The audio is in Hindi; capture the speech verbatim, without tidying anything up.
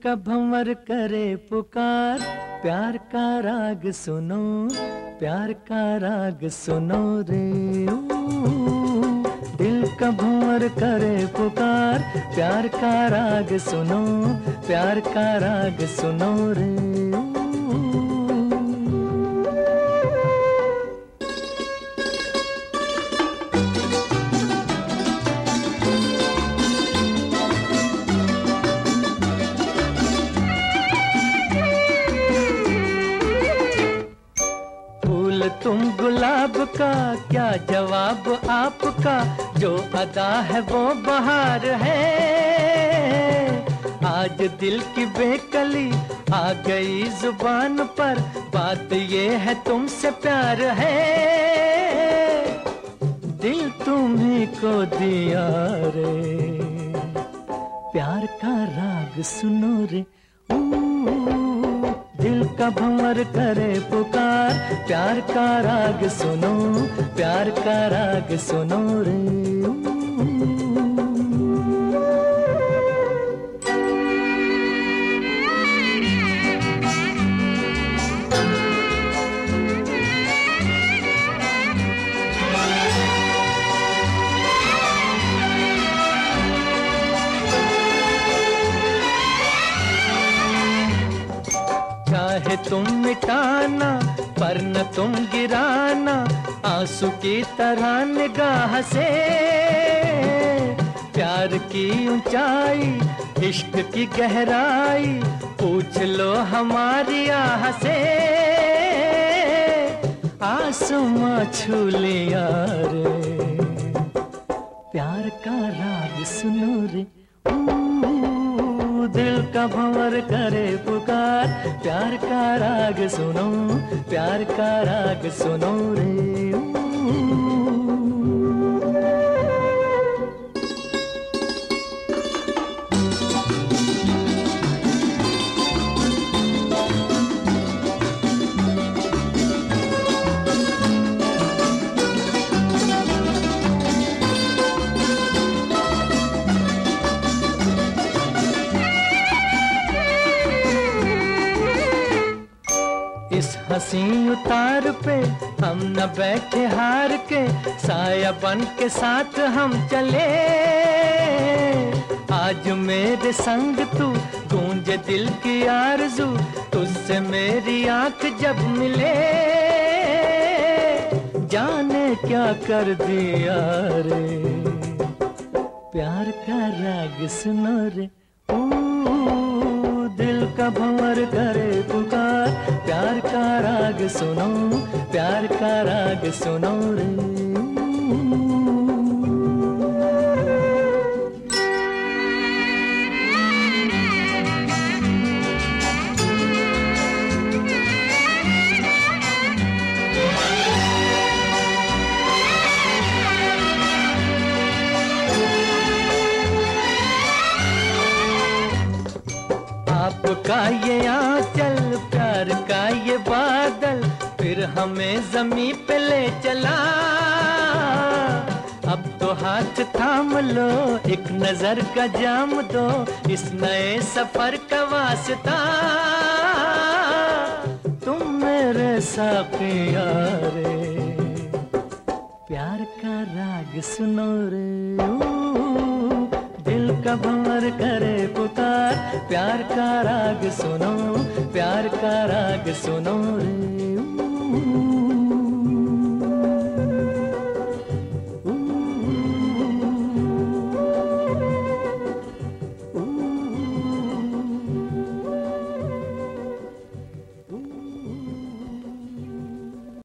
का भंवर करे पुकार, प्यार का राग सुनो, प्यार का राग सुनो रे। दिल का भंवर करे पुकार, प्यार का राग सुनो, प्यार का राग सुनो रे। तुम गुलाब का क्या जवाब आपका, जो अदा है वो बहार है। आज दिल की बेकली आ गई जुबान पर, बात ये है तुमसे प्यार है। दिल तुम्हीं को दिया रे, प्यार का राग सुनो रे। दिल का भंवर करे पुकार, प्यार का राग सुनो, प्यार का राग सुनो रे। चाहे तुम मिटाना पर न तुम गिराना, आंसू की तरह निगाह से। प्यार की ऊंचाई, इश्क की गहराई, पूछ लो हमारी आह से। आसमां छू लिया रे, प्यार का राग सुनो रे। दिल का भंवर करे पुकार, प्यार का राग सुनो, प्यार का राग सुनो रे। इस हंसी उतार पे हम न बैठे हार के, साया बन के साथ हम चले। आज मेरे संग तू, गूंजे दिल की आरज़ू, तुझसे मेरी आंख जब मिले। जाने क्या कर दिया रे, प्यार का राग सुनो रे। दिल का भंवर करे पुकार, प्यार का राग सुनो, प्यार का राग सुनो रे। आपका ये आंचल, प्यार का ये बादल, फिर हमें ज़मीं पे ले चला। अब तो हाथ थाम लो, एक नजर का जाम दो, इस नए सफर का वास्ता। तुम मेरे साथिया रे, प्यार का राग सुनो रे। दिल का भंवर करे पुकार, प्यार का राग सुनो, प्यार का राग सुनो रे।